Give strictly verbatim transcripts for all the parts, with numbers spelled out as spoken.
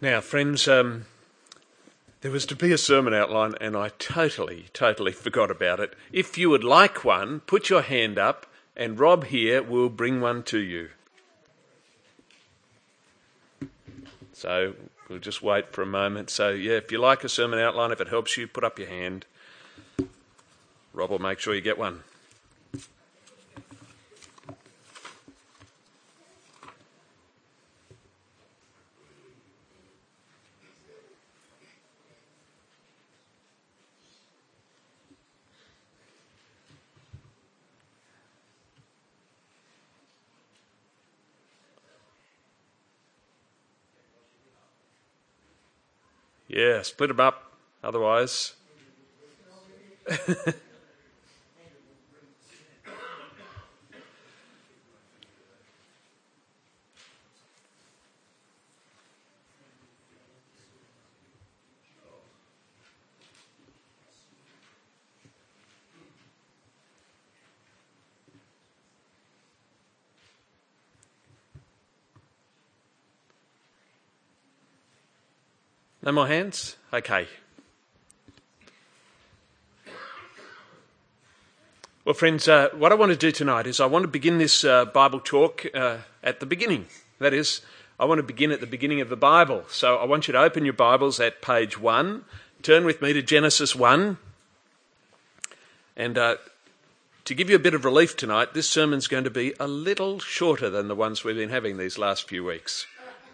Now, friends, um, there was to be a sermon outline and I totally, totally forgot about it. If you would like one, put your hand up and Rob here will bring one to you. So we'll just wait for a moment. So, yeah, if you like a sermon outline, if it helps you, put up your hand. Rob will make sure you get one. Yeah, split them up, otherwise. No more hands? Okay. Well, friends, uh, what I want to do tonight is I want to begin this uh, Bible talk uh, at the beginning. That is, I want to begin at the beginning of the Bible. So I want you to open your Bibles at page one. Turn with me to Genesis one. And uh, to give you a bit of relief tonight, this sermon's going to be a little shorter than the ones we've been having these last few weeks.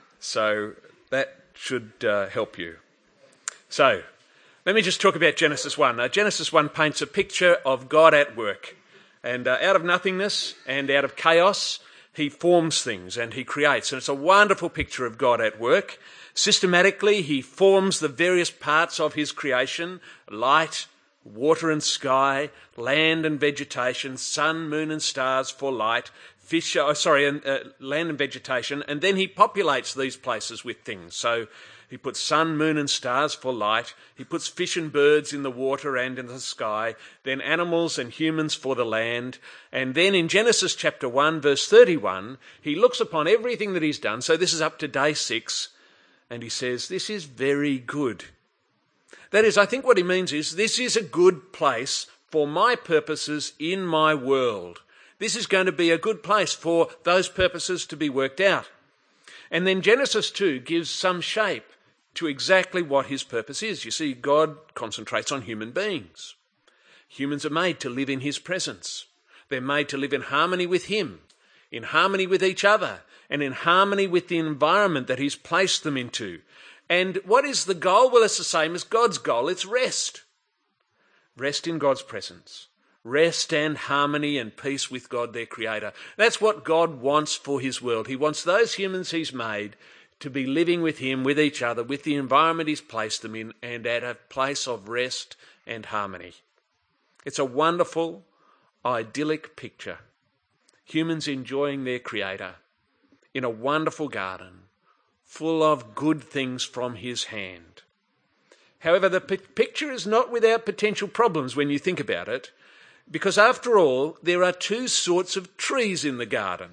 So that should uh, help you. So, let me just talk about Genesis one. Now, Genesis one paints a picture of God at work. And uh, out of nothingness and out of chaos, he forms things and he creates. And it's a wonderful picture of God at work. Systematically, he forms the various parts of his creation: light, water and sky, land and vegetation, sun, moon and stars for light, fish, oh, sorry, and, uh, land and vegetation, and then he populates these places with things. So he puts sun, moon and stars for light, he puts fish and birds in the water and in the sky, then animals and humans for the land, and then in Genesis chapter one, verse thirty-one, he looks upon everything that he's done, so this is up to day six, and he says, this is very good. That is, I think what he means is, this is a good place for my purposes in my world. This is going to be a good place for those purposes to be worked out. And then Genesis two gives some shape to exactly what his purpose is. You see, God concentrates on human beings. Humans are made to live in his presence. They're made to live in harmony with him, in harmony with each other, and in harmony with the environment that he's placed them into. And what is the goal? Well, it's the same as God's goal. It's rest. Rest in God's presence. Rest and harmony and peace with God, their creator. That's what God wants for his world. He wants those humans he's made to be living with him, with each other, with the environment he's placed them in, and at a place of rest and harmony. It's a wonderful, idyllic picture. Humans enjoying their creator in a wonderful garden, full of good things from his hand. However, the p- picture is not without potential problems when you think about it. Because after all, there are two sorts of trees in the garden.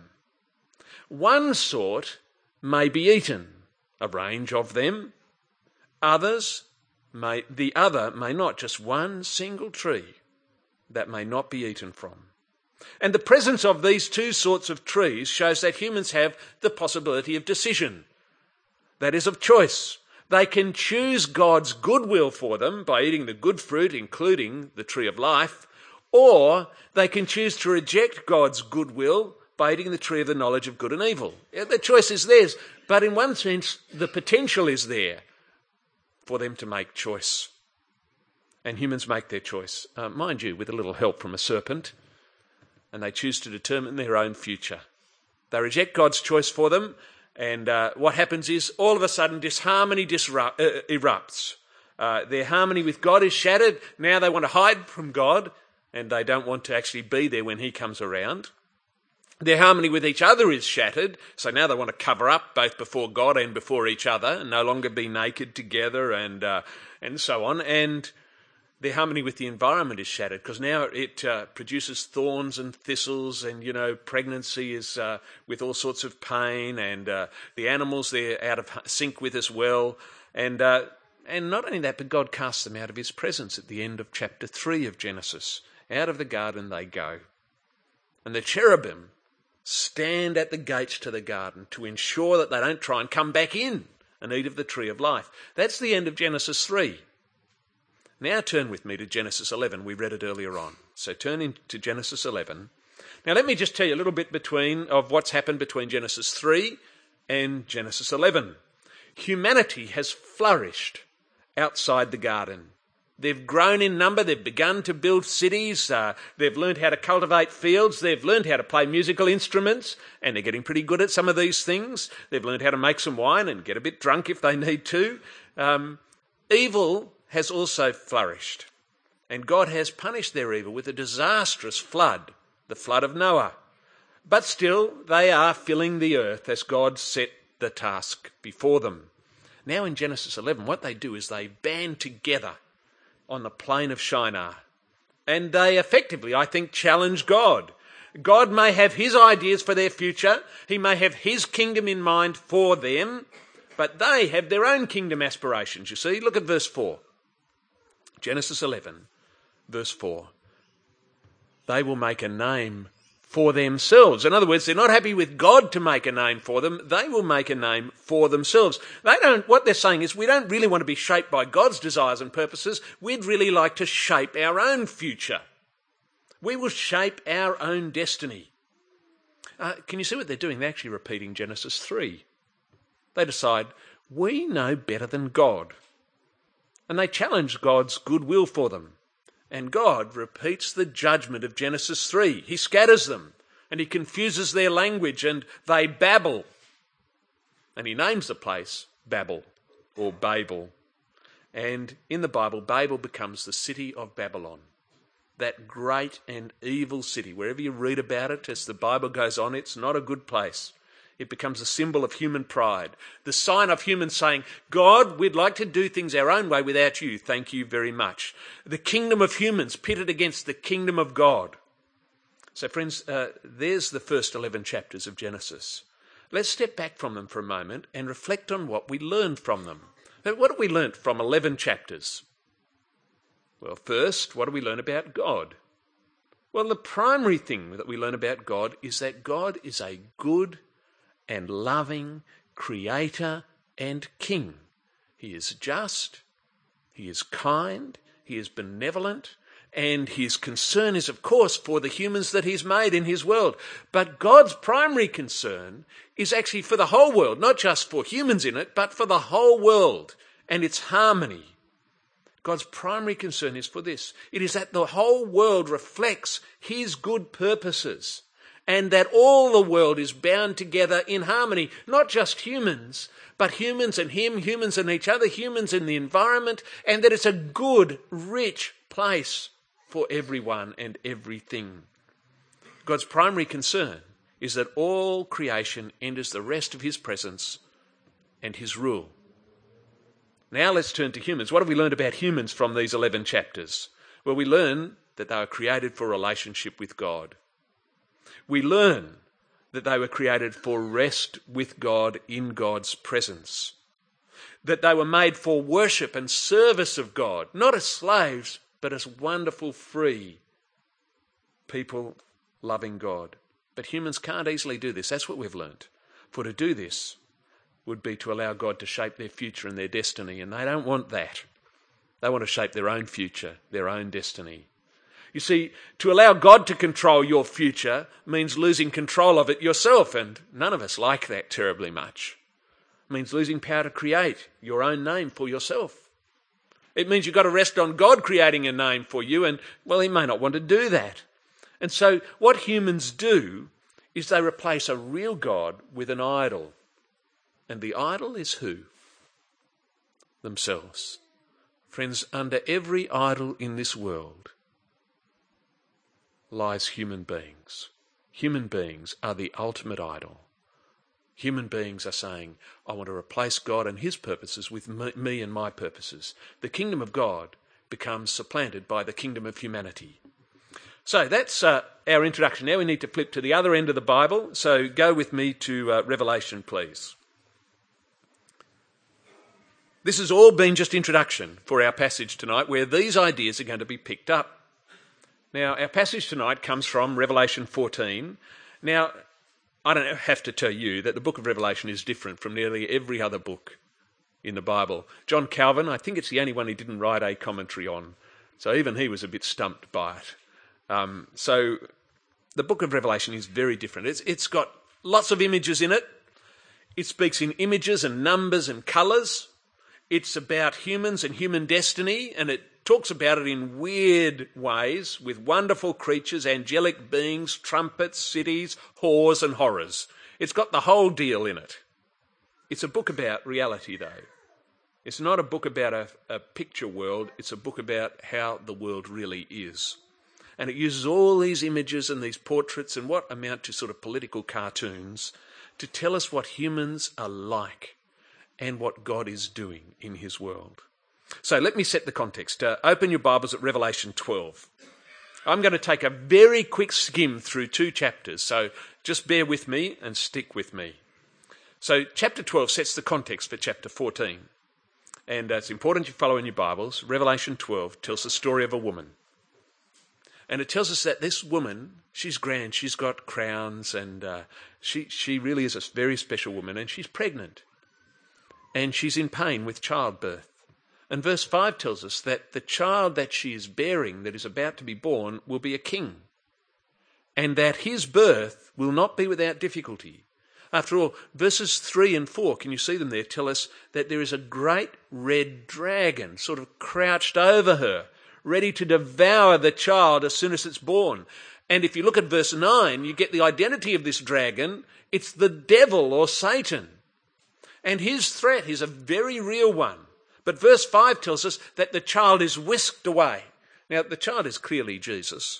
One sort may be eaten, a range of them. Others may, the other may not, just one single tree that may not be eaten from. And the presence of these two sorts of trees shows that humans have the possibility of decision. That is, of choice. They can choose God's goodwill for them by eating the good fruit, including the tree of life, or they can choose to reject God's goodwill by eating the tree of the knowledge of good and evil. The choice is theirs, but in one sense, the potential is there for them to make choice. And humans make their choice, uh, mind you, with a little help from a serpent, and they choose to determine their own future. They reject God's choice for them, and uh, what happens is all of a sudden disharmony disrupt, uh, erupts. Uh, their harmony with God is shattered. Now they want to hide from God, and they don't want to actually be there when he comes around. Their harmony with each other is shattered, so now they want to cover up both before God and before each other, and no longer be naked together and uh, and so on. And their harmony with the environment is shattered, because now it uh, produces thorns and thistles, and, you know, pregnancy is uh, with all sorts of pain, and uh, the animals, they're out of sync with as well. And, uh, and not only that, but God casts them out of his presence at the end of chapter three of Genesis. Out of the garden they go. And the cherubim stand at the gates to the garden to ensure that they don't try and come back in and eat of the tree of life. That's the end of Genesis three. Now turn with me to Genesis eleven. We read it earlier on. So turn into Genesis eleven. Now let me just tell you a little bit between of what's happened between Genesis three and Genesis eleven. Humanity has flourished outside the garden. They've grown in number, they've begun to build cities, uh, they've learned how to cultivate fields, they've learned how to play musical instruments, and they're getting pretty good at some of these things. They've learned how to make some wine and get a bit drunk if they need to. Um, evil has also flourished, and God has punished their evil with a disastrous flood, the flood of Noah. But still, they are filling the earth as God set the task before them. Now in Genesis eleven, what they do is they band together on the plain of Shinar. And they effectively, I think, challenge God. God may have his ideas for their future. He may have his kingdom in mind for them. But they have their own kingdom aspirations, you see. Look at verse four. Genesis eleven, verse four. They will make a name for themselves. In other words, they're not happy with God to make a name for them. They will make a name for themselves. They don't, what they're saying is, we don't really want to be shaped by God's desires and purposes. We'd really like to shape our own future. We will shape our own destiny. Uh, can you see what they're doing? They're actually repeating Genesis three. They decide, we know better than God. And they challenge God's goodwill for them. And God repeats the judgment of Genesis three. He scatters them and he confuses their language and they babble. And he names the place Babel or Babel. And in the Bible, Babel becomes the city of Babylon. That great and evil city. Wherever you read about it, as the Bible goes on, it's not a good place. It becomes a symbol of human pride. The sign of humans saying, God, we'd like to do things our own way without you. Thank you very much. The kingdom of humans pitted against the kingdom of God. So friends, uh, there's the first eleven chapters of Genesis. Let's step back from them for a moment and reflect on what we learned from them. Now, what have we learnt from eleven chapters? Well, first, what do we learn about God? Well, the primary thing that we learn about God is that God is a good and loving creator and king. He is just, he is kind, he is benevolent, and his concern is, of course, for the humans that he's made in his world. But God's primary concern is actually for the whole world, not just for humans in it, but for the whole world and its harmony. God's primary concern is for this. It is that the whole world reflects his good purposes, and that all the world is bound together in harmony, not just humans, but humans and him, humans and each other, humans and the environment, and that it's a good, rich place for everyone and everything. God's primary concern is that all creation enters the rest of his presence and his rule. Now let's turn to humans. What have we learned about humans from these eleven chapters? Well, we learn that they were created for relationship with God. We learn that they were created for rest with God in God's presence. That they were made for worship and service of God, not as slaves, but as wonderful, free people loving God. But humans can't easily do this. That's what we've learned. For to do this would be to allow God to shape their future and their destiny, and they don't want that. They want to shape their own future, their own destiny. You see, to allow God to control your future means losing control of it yourself, and none of us like that terribly much. It means losing power to create your own name for yourself. It means you've got to rest on God creating a name for you, and, well, he may not want to do that. And so what humans do is they replace a real God with an idol. And the idol is who? Themselves. Friends, under every idol in this world lies human beings. Human beings are the ultimate idol. Human beings are saying, I want to replace God and his purposes with me and my purposes. The kingdom of God becomes supplanted by the kingdom of humanity. So that's uh, our introduction. Now we need to flip to the other end of the Bible. So go with me to uh, Revelation, please. This has all been just introduction for our passage tonight, where these ideas are going to be picked up. Now, our passage tonight comes from Revelation fourteen. Now, I don't have to tell you that the book of Revelation is different from nearly every other book in the Bible. John Calvin, I think it's the only one he didn't write a commentary on. So even he was a bit stumped by it. Um, so the book of Revelation is very different. It's, it's got lots of images in it. It speaks in images and numbers and colours. It's about humans and human destiny, and it talks about it in weird ways with wonderful creatures, angelic beings, trumpets, cities, whores and horrors. It's got the whole deal in it. It's a book about reality, though. It's not a book about a, a picture world. It's a book about how the world really is. And it uses all these images and these portraits and what amount to sort of political cartoons to tell us what humans are like and what God is doing in his world. So let me set the context. Uh, open your Bibles at Revelation twelve. I'm going to take a very quick skim through two chapters, so just bear with me and stick with me. So chapter twelve sets the context for chapter fourteen. And uh, it's important you follow in your Bibles. Revelation twelve tells the story of a woman. And it tells us that this woman, she's grand, she's got crowns, and uh, she, she really is a very special woman, and she's pregnant. And she's in pain with childbirth. And verse five tells us that the child that she is bearing, that is about to be born, will be a king. And that his birth will not be without difficulty. After all, verses three and four, can you see them there, tell us that there is a great red dragon sort of crouched over her, ready to devour the child as soon as it's born. And if you look at verse nine, you get the identity of this dragon. It's the devil or Satan. And his threat is a very real one. But verse five tells us that the child is whisked away. Now, the child is clearly Jesus.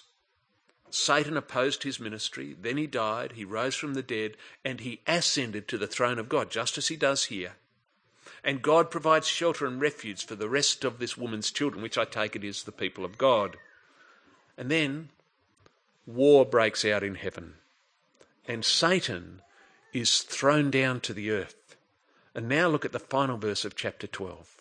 Satan opposed his ministry, then he died, he rose from the dead, and he ascended to the throne of God, just as he does here. And God provides shelter and refuge for the rest of this woman's children, which I take it is the people of God. And then war breaks out in heaven. And Satan is thrown down to the earth. And now look at the final verse of chapter twelve.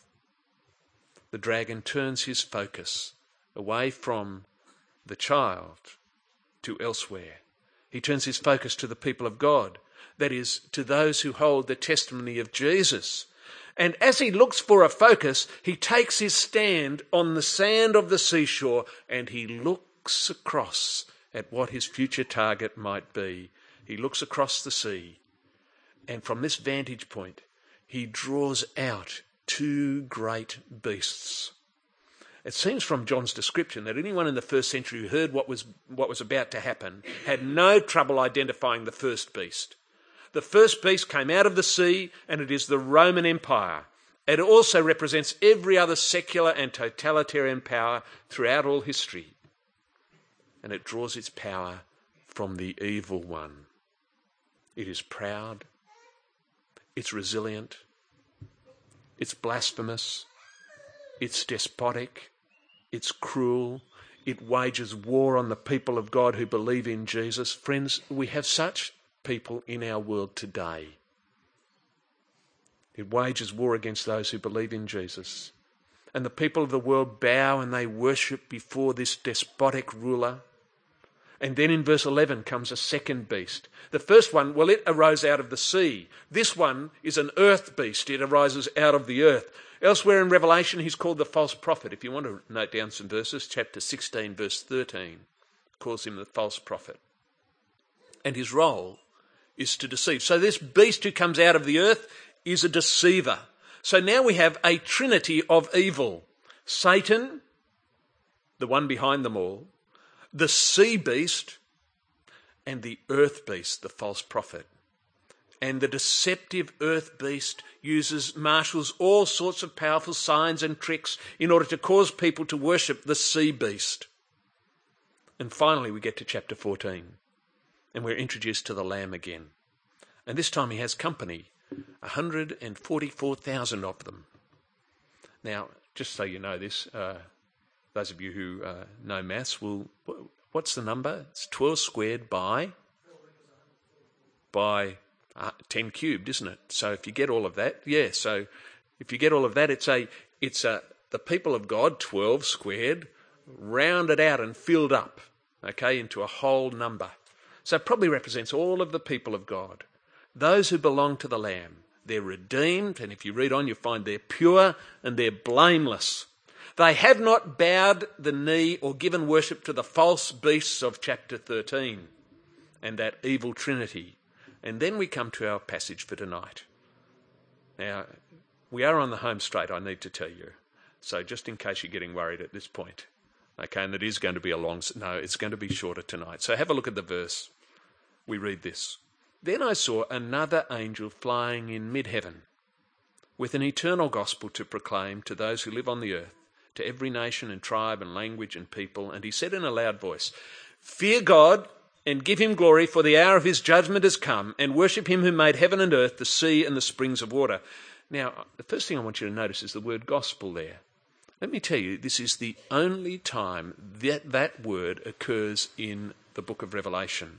The dragon turns his focus away from the child to elsewhere. He turns his focus to the people of God, that is, to those who hold the testimony of Jesus. And as he looks for a focus, he takes his stand on the sand of the seashore and he looks across at what his future target might be. He looks across the sea, and from this vantage point, he draws out two great beasts. It seems from John's description that anyone in the first century who heard what was, what was about to happen had no trouble identifying the first beast. The first beast came out of the sea, and it is the Roman Empire. It also represents every other secular and totalitarian power throughout all history. And it draws its power from the evil one. It is proud. It's resilient. It's blasphemous. It's despotic. It's cruel. It wages war on the people of God who believe in Jesus. Friends, we have such people in our world today. It wages war against those who believe in Jesus. And the people of the world bow and they worship before this despotic ruler. And then in verse eleven comes a second beast. The first one, well, it arose out of the sea. This one is an earth beast. It arises out of the earth. Elsewhere in Revelation, he's called the false prophet. If you want to note down some verses, chapter sixteen, verse thirteen, calls him the false prophet. And his role is to deceive. So this beast who comes out of the earth is a deceiver. So now we have a trinity of evil. Satan, the one behind them all, the sea beast, and the earth beast, the false prophet. And the deceptive earth beast uses, marshals all sorts of powerful signs and tricks in order to cause people to worship the sea beast. And finally we get to chapter fourteen. And we're introduced to the Lamb again. And this time he has company, one hundred forty-four thousand of them. Now, just so you know this, uh, Those of you who uh, know maths will, what's the number? It's twelve squared by, by uh, ten cubed, isn't it? So if you get all of that, yeah, so if you get all of that, it's a, it's a, the people of God, twelve squared, rounded out and filled up, okay, into a whole number. So it probably represents all of the people of God, those who belong to the Lamb. They're redeemed, and if you read on, you find they're pure and they're blameless. They have not bowed the knee or given worship to the false beasts of chapter thirteen and that evil trinity. And then we come to our passage for tonight. Now, we are on the home straight, I need to tell you. So just in case you're getting worried at this point. Okay, and it is going to be a long... No, it's going to be shorter tonight. So have a look at the verse. We read this. Then I saw another angel flying in mid-heaven with an eternal gospel to proclaim to those who live on the earth, to every nation and tribe and language and people. And he said in a loud voice, "Fear God and give him glory, for the hour of his judgment has come, and worship him who made heaven and earth, the sea and the springs of water." Now, the first thing I want you to notice is the word gospel there. Let me tell you, this is the only time that that word occurs in the book of Revelation.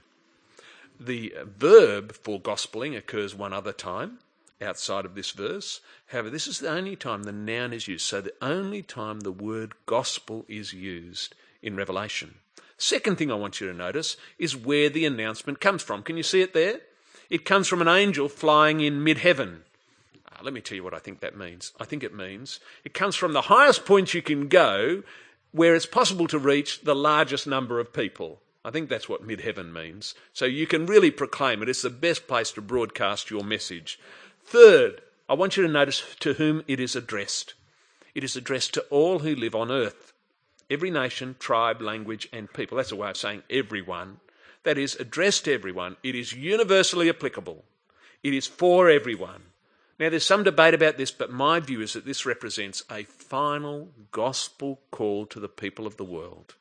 The verb for gospeling occurs one other time outside of this verse. However, this is the only time the noun is used. So the only time the word gospel is used in Revelation. Second thing I want you to notice is where the announcement comes from. Can you see it there? It comes from an angel flying in mid-heaven. Uh, let me tell you what I think that means. I think it means it comes from the highest point you can go where it's possible to reach the largest number of people. I think that's what mid-heaven means. So you can really proclaim it. It's the best place to broadcast your message. Third, I want you to notice to whom it is addressed. It is addressed to all who live on earth. Every nation, tribe, language and people. That's a way of saying everyone. That is addressed to everyone. It is universally applicable. It is for everyone. Now there's some debate about this, but my view is that this represents a final gospel call to the people of the world.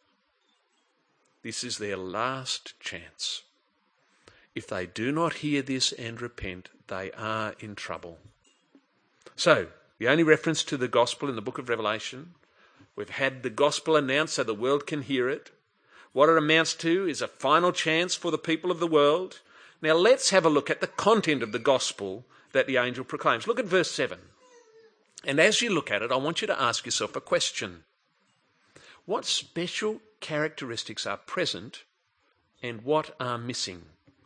This is their last chance. If they do not hear this and repent, they are in trouble. So, the only reference to the gospel in the book of Revelation, we've had the gospel announced so the world can hear it. What it amounts to is a final chance for the people of the world. Now let's have a look at the content of the gospel that the angel proclaims. Look at verse seven. And as you look at it, I want you to ask yourself a question. What special characteristics are present and what are missing?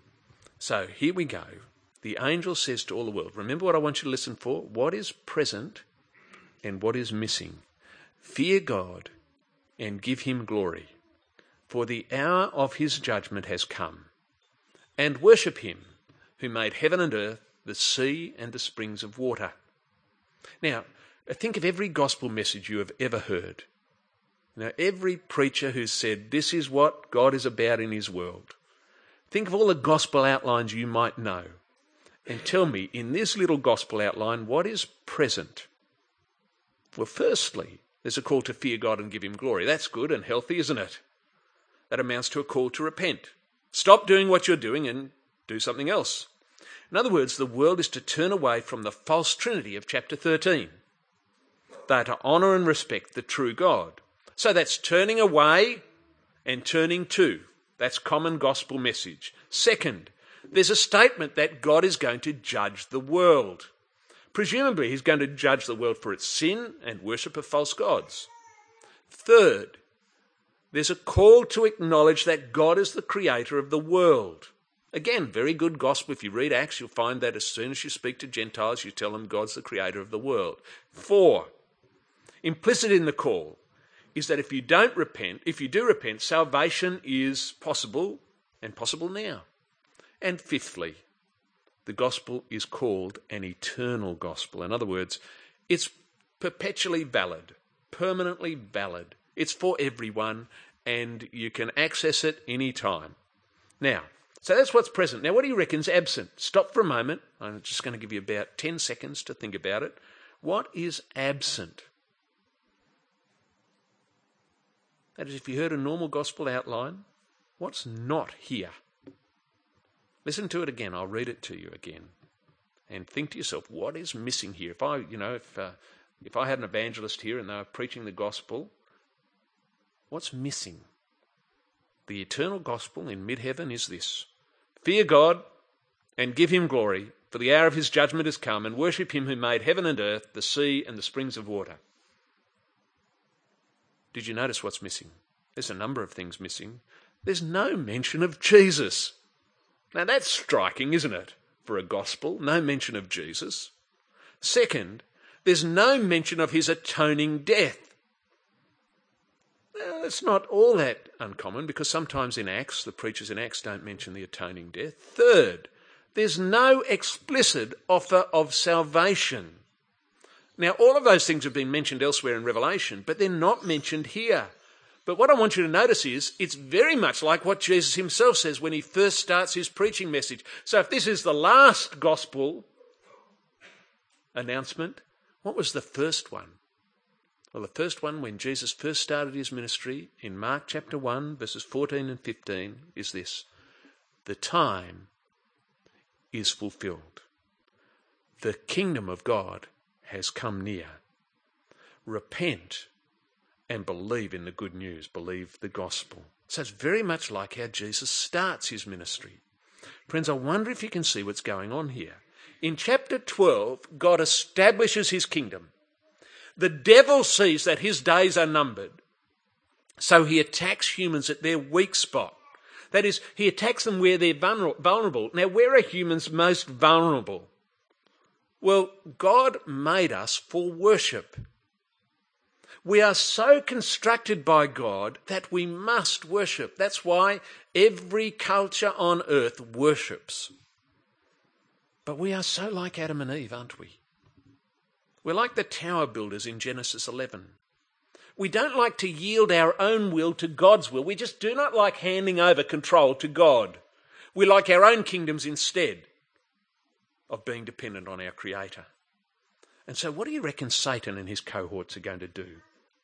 So here we go. The angel says to all the world, remember what I want you to listen for? What is present and what is missing? Fear God and give him glory, for the hour of his judgment has come. And worship him who made heaven and earth, the sea and the springs of water. Now, think of every gospel message you have ever heard. Now, every preacher who said, this is what God is about in his world. Think of all the gospel outlines you might know. And tell me, in this little gospel outline, what is present? Well, firstly, there's a call to fear God and give him glory. That's good and healthy, isn't it? That amounts to a call to repent. Stop doing what you're doing and do something else. In other words, the world is to turn away from the false trinity of chapter thirteen. They are to honour and respect the true God. So that's turning away and turning to. That's common gospel message. Second, there's a statement that God is going to judge the world. Presumably, he's going to judge the world for its sin and worship of false gods. Third, there's a call to acknowledge that God is the creator of the world. Again, very good gospel. If you read Acts, you'll find that as soon as you speak to Gentiles, you tell them God's the creator of the world. Four, implicit in the call is that if you don't repent, if you do repent, salvation is possible and possible now. And fifthly, the gospel is called an eternal gospel. In other words, it's perpetually valid, permanently valid. It's for everyone and you can access it any time. Now, so that's what's present. Now, what do you reckon's absent? Stop for a moment. I'm just going to give you about ten seconds to think about it. What is absent? That is, if you heard a normal gospel outline, what's not here? Listen to it again. I'll read it to you again. And think to yourself, what is missing here? If I, you know, if uh, if I had an evangelist here and they were preaching the gospel, What's missing? The eternal gospel in mid-heaven is this: fear God and give him glory, for the hour of his judgment has come, and worship him who made heaven and earth, the sea and the springs of water. Did you notice what's missing? There's a number of things missing. There's no mention of Jesus. Now that's striking, isn't it, for a gospel? No mention of Jesus. Second, there's no mention of his atoning death. Well, it's not all that uncommon, because sometimes in Acts, the preachers in Acts don't mention the atoning death. Third, there's no explicit offer of salvation. Now, all of those things have been mentioned elsewhere in Revelation, but they're not mentioned here. But what I want you to notice is it's very much like what Jesus himself says when he first starts his preaching message. So if this is the last gospel announcement, what was the first one? Well, the first one, when Jesus first started his ministry in Mark chapter one, verses fourteen and fifteen, is this: the time is fulfilled. The kingdom of God has come near. Repent and believe in the good news, believe the gospel. So it's very much like how Jesus starts his ministry. Friends, I wonder if you can see what's going on here. In chapter twelve, God establishes his kingdom. The devil sees that his days are numbered, so he attacks humans at their weak spot. That is, he attacks them where they're vulnerable. Now, where are humans most vulnerable? Well, God made us for worship. We are so constructed by God that we must worship. That's why every culture on earth worships. But we are so like Adam and Eve, aren't we? We're like the tower builders in Genesis eleven. We don't like to yield our own will to God's will. We just do not like handing over control to God. We like our own kingdoms instead of being dependent on our Creator. And so what do you reckon Satan and his cohorts are going to do?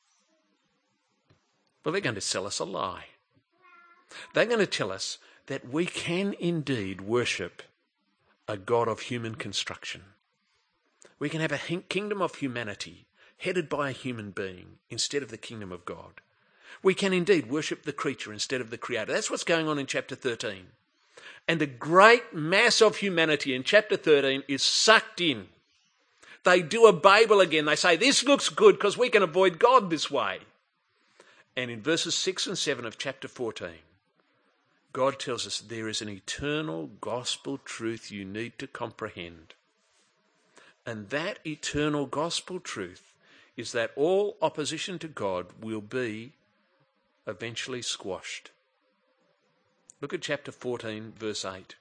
Well, they're going to sell us a lie. They're going to tell us that we can indeed worship a God of human construction. We can have a kingdom of humanity headed by a human being instead of the kingdom of God. We can indeed worship the creature instead of the creator. That's what's going on in chapter thirteen. And a great mass of humanity in chapter thirteen is sucked in. They do a Babel again. They say, this looks good because we can avoid God this way. And in verses six and seven of chapter fourteen, God tells us there is an eternal gospel truth you need to comprehend. And that eternal gospel truth is that all opposition to God will be eventually squashed. Look at chapter fourteen, verse eight.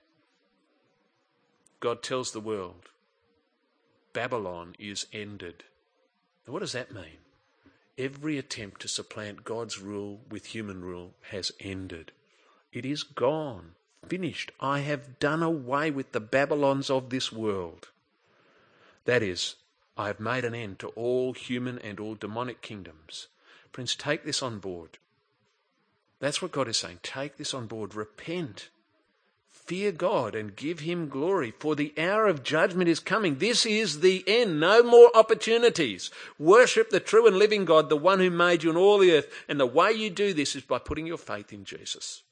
God tells the world, Babylon is ended. Now, what does that mean? Every attempt to supplant God's rule with human rule has ended. It is gone, finished. I have done away with the Babylons of this world. That is, I have made an end to all human and all demonic kingdoms. Friends, take this on board. That's what God is saying. Take this on board. Repent. Fear God and give him glory, for the hour of judgment is coming. This is the end. No more opportunities. Worship the true and living God, the one who made you and all the earth. And the way you do this is by putting your faith in Jesus.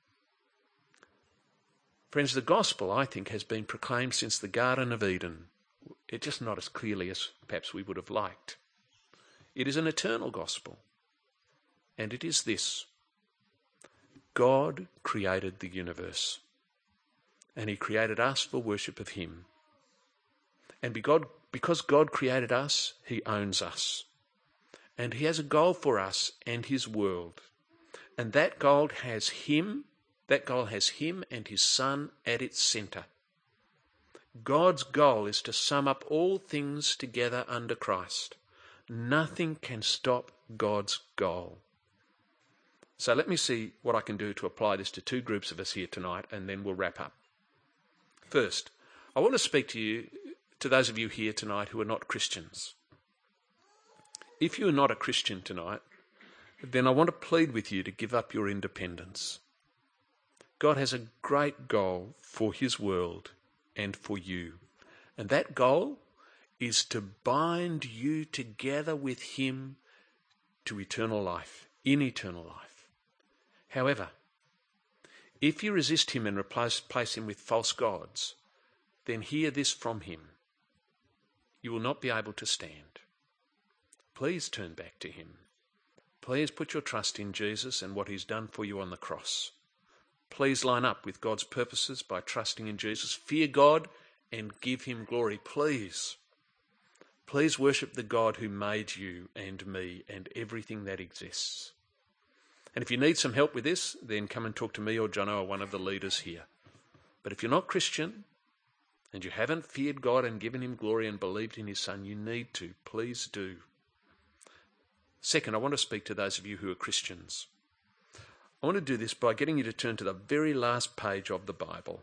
Friends, the gospel, I think, has been proclaimed since the Garden of Eden. It's just not as clearly as perhaps we would have liked. It is an eternal gospel. And it is this: God created the universe. And he created us for worship of him. And because God created us, he owns us. And he has a goal for us and his world. And that goal has him, that goal has him and his Son at its centre. God's goal is to sum up all things together under Christ. Nothing can stop God's goal. So let me see what I can do to apply this to two groups of us here tonight, and then we'll wrap up. First, I want to speak to you, to those of you here tonight who are not Christians. If you are not a Christian tonight, then I want to plead with you to give up your independence. God has a great goal for his world and for you. And that goal is to bind you together with him to eternal life in eternal life. However, if you resist him and replace, replace him with false gods, then hear this from him. You will not be able to stand. Please turn back to him. Please put your trust in Jesus and what he's done for you on the cross. Please line up with God's purposes by trusting in Jesus. Fear God and give him glory. Please. Please worship the God who made you and me and everything that exists. And if you need some help with this, then come and talk to me or Jono or one of the leaders here. But if you're not Christian and you haven't feared God and given him glory and believed in his Son, you need to. Please do. Second, I want to speak to those of you who are Christians. I want to do this by getting you to turn to the very last page of the Bible.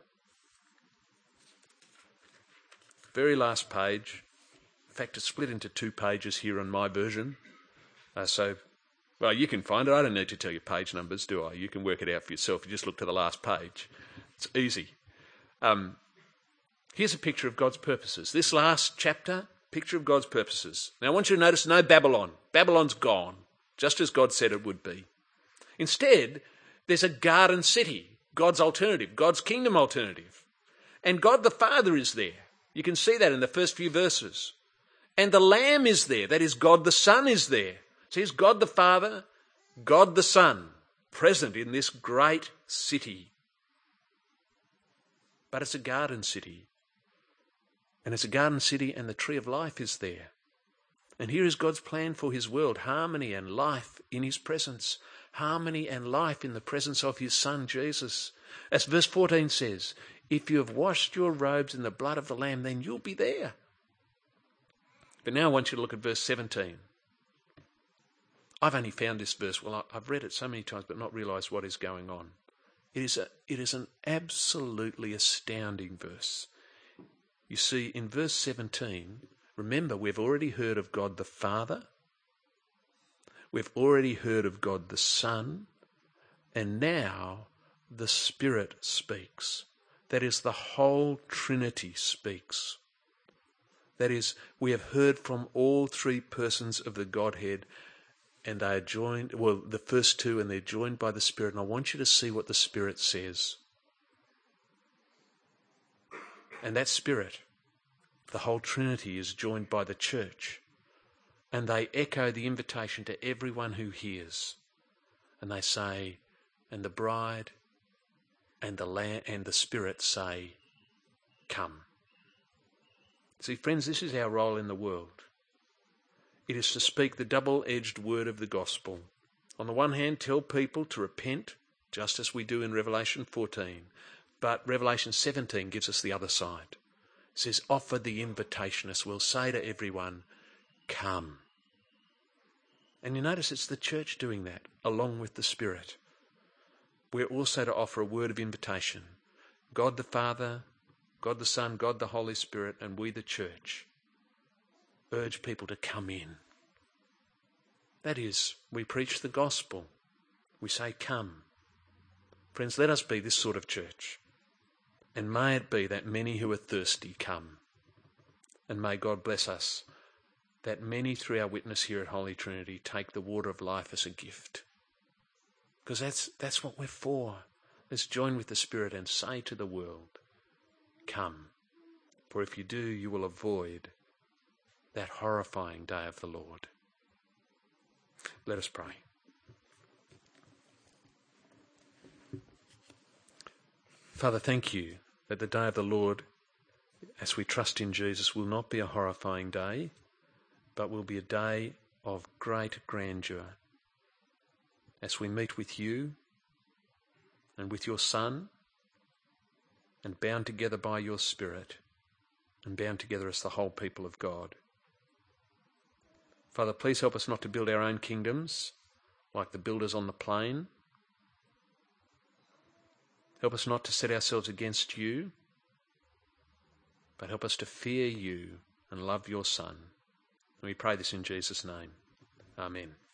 Very last page. In fact, it's split into two pages here on my version. Uh, so, well, you can find it. I don't need to tell you page numbers, do I? You can work it out for yourself. You just look to the last page. It's easy. Um, here's a picture of God's purposes. This last chapter, picture of God's purposes. Now, I want you to notice no Babylon. Babylon's gone, just as God said it would be. Instead, there's a garden city, God's alternative, God's kingdom alternative. And God the Father is there. You can see that in the first few verses. And the Lamb is there. That is, God the Son is there. So here's God the Father, God the Son, present in this great city. But it's a garden city. And it's a garden city and the tree of life is there. And here is God's plan for his world, harmony and life in his presence. Harmony and life in the presence of his Son, Jesus. As verse fourteen says, if you have washed your robes in the blood of the Lamb, then you'll be there. But now I want you to look at verse seventeen. I've only found this verse, well, I've read it so many times, but not realised what is going on. It is, a, it is an absolutely astounding verse. You see, in verse seventeen, remember, we've already heard of God the Father. We've already heard of God the Son. And now the Spirit speaks. That is, the whole Trinity speaks. That is, we have heard from all three persons of the Godhead, and they are joined, well, the first two, and they're joined by the Spirit. And I want you to see what the Spirit says. And that Spirit, the whole Trinity, is joined by the church. And they echo the invitation to everyone who hears. And they say, and the bride and the Lamb and the Spirit say, come. See, friends, this is our role in the world. It is to speak the double-edged word of the gospel. On the one hand, tell people to repent, just as we do in Revelation fourteen. But Revelation seventeen gives us the other side. It says, offer the invitation, as we'll say to everyone, come. And you notice it's the church doing that, along with the Spirit. We're also to offer a word of invitation. God the Father, God the Son, God the Holy Spirit, and we the church urge people to come in. That is, we preach the gospel. We say, come. Friends, let us be this sort of church. And may it be that many who are thirsty come. And may God bless us, that many through our witness here at Holy Trinity take the water of life as a gift. Because that's, that's what we're for. Let's join with the Spirit and say to the world, come. For if you do, you will avoid that horrifying day of the Lord. Let us pray. Father, thank you that the day of the Lord, as we trust in Jesus, will not be a horrifying day, but will be a day of great grandeur. As we meet with you and with your Son, and bound together by your Spirit, and bound together as the whole people of God. Father, please help us not to build our own kingdoms like the builders on the plain. Help us not to set ourselves against you, but help us to fear you and love your Son. And we pray this in Jesus' name. Amen.